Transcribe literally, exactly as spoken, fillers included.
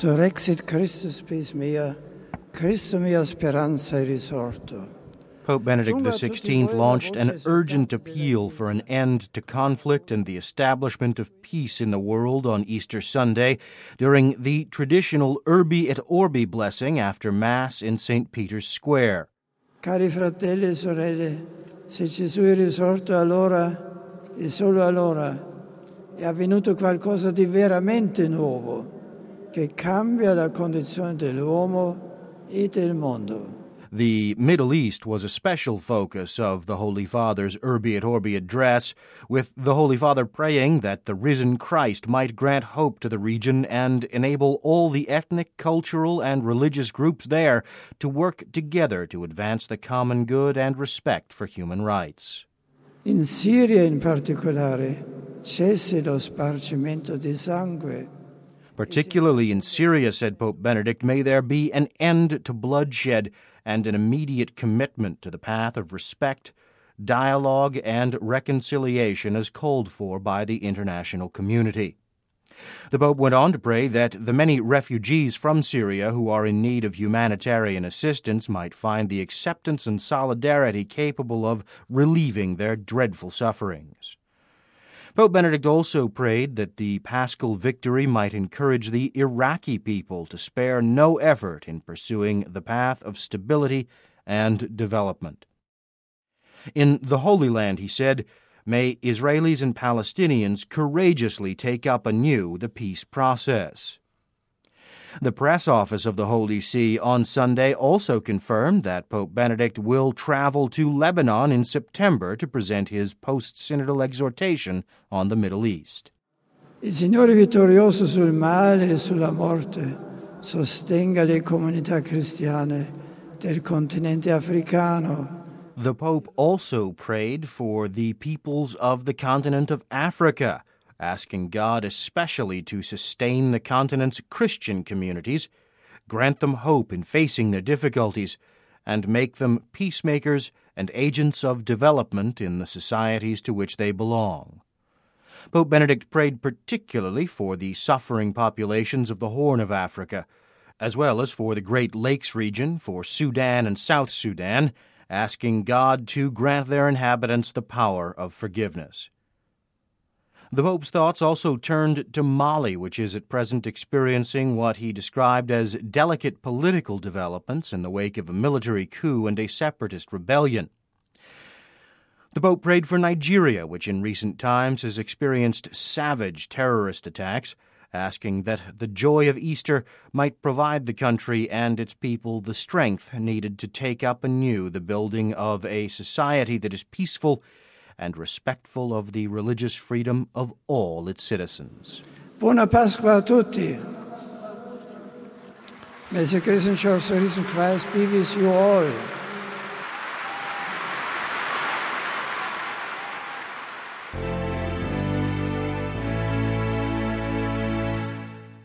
Surrexit Christus spes mea, Christum mea speranza risorto. Pope Benedict the sixteenth launched an urgent appeal for an end to conflict and the establishment of peace in the world on Easter Sunday during the traditional Urbi et Orbi blessing after Mass in Saint Peter's Square. Cari fratelli e sorelle, se Gesù è risorto allora e solo allora è avvenuto qualcosa di veramente nuovo che cambia la condizione dell'uomo e del mondo. The Middle East was a special focus of the Holy Father's Urbi et Orbi address, with the Holy Father praying that the risen Christ might grant hope to the region and enable all the ethnic, cultural, and religious groups there to work together to advance the common good and respect for human rights. In Siria in particolare, cessi lo spargimento di sangue. Particularly in Syria, said Pope Benedict, may there be an end to bloodshed and an immediate commitment to the path of respect, dialogue, and reconciliation as called for by the international community. The Pope went on to pray that the many refugees from Syria who are in need of humanitarian assistance might find the acceptance and solidarity capable of relieving their dreadful sufferings. Pope Benedict also prayed that the Paschal victory might encourage the Iraqi people to spare no effort in pursuing the path of stability and development. In the Holy Land, he said, may Israelis and Palestinians courageously take up anew the peace process. The press office of the Holy See on Sunday also confirmed that Pope Benedict will travel to Lebanon in September to present his post-synodal exhortation on the Middle East. Il Signore vittorioso sul male e sulla morte sostenga le comunità cristiane del continente africano. The Pope also prayed for the peoples of the continent of Africa, asking God especially to sustain the continent's Christian communities, grant them hope in facing their difficulties, and make them peacemakers and agents of development in the societies to which they belong. Pope Benedict prayed particularly for the suffering populations of the Horn of Africa, as well as for the Great Lakes region, for Sudan and South Sudan, asking God to grant their inhabitants the power of forgiveness. The Pope's thoughts also turned to Mali, which is at present experiencing what he described as delicate political developments in the wake of a military coup and a separatist rebellion. The Pope prayed for Nigeria, which in recent times has experienced savage terrorist attacks, asking that the joy of Easter might provide the country and its people the strength needed to take up anew the building of a society that is peaceful and respectful of the religious freedom of all its citizens. Buona Pasqua a tutti. May the Christian Church, the risen Christ, be with you all.